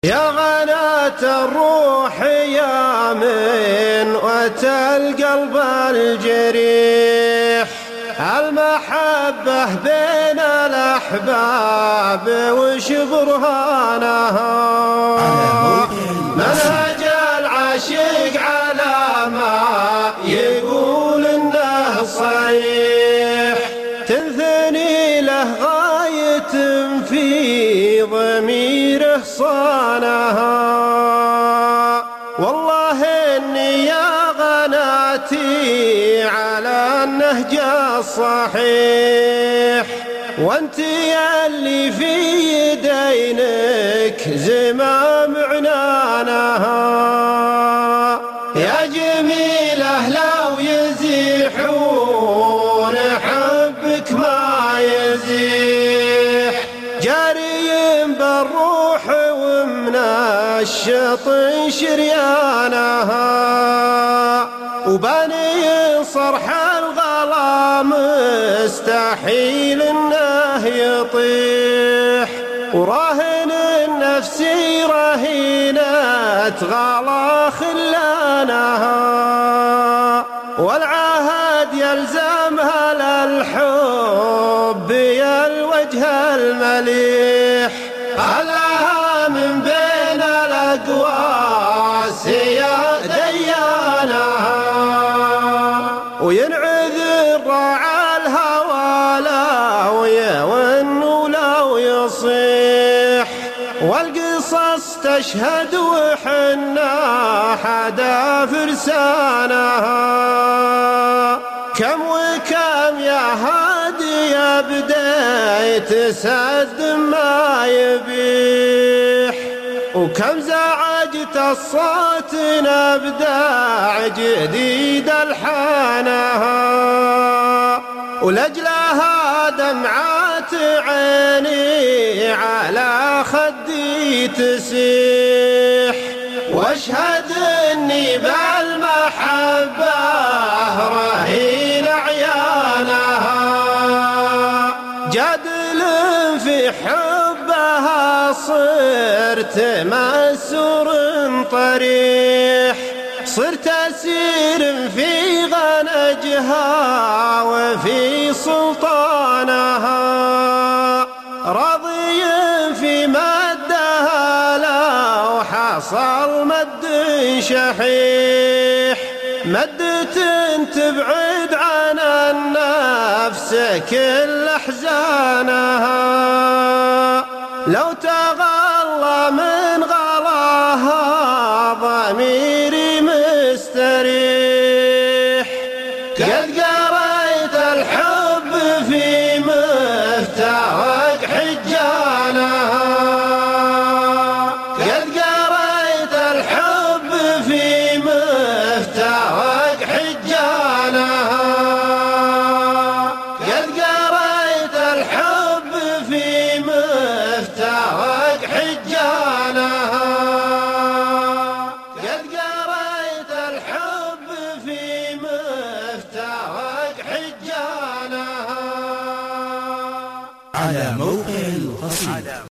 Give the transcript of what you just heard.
يا غناة الروح يا من وتى القلب الجريح، المحبة بين الأحباب وش برهانها؟ منهج العاشق على ما يقول إنه صحيح، تنثني له غاية في ضميره صانها. والله إني يا غناتي على النهج الصحيح، وانت اللي في يدينك زمام عنانها. يا جميلة لو يزيحون حبك ما يزيح، جاري بالروح ومنشط شريانها، وبني صرح الغلا مستحيل انه يطيح، وراهن النفس رهينة غلا خلانها، والعهد يلزمها للحب يا الوجه المليح، خلاها من بين الأقواس يا ديانها، وينعذر راعى الهوى لو يون ولو يصيح، والقصص تشهد وحنا حدا فرسانها. كم وكم يا هادي بديت سد ما يبيح، وكم زعجت الصوت نبدع جديد الحانها، ولجلها دمعات عيني على خدي تسيح، واشهد اني بالمحبة رهين عيانها، جادل في حبها صرت مسور طريح، صرت أسير في غنجها وفي سلطانها، راضي في مدها لو حصل مد شحيح، مدة تبعد عن النفس كل أحزانها، لو تغلى من غلاها ضميري مستريح، قد قريت الحب في مفتاح حجانها، قد قريت الحب في مفتاح حجانها، قد قريت الحب في مفتاح حجانها، قد قريت الحب في مفتاح حجانها. على موقع القصيد.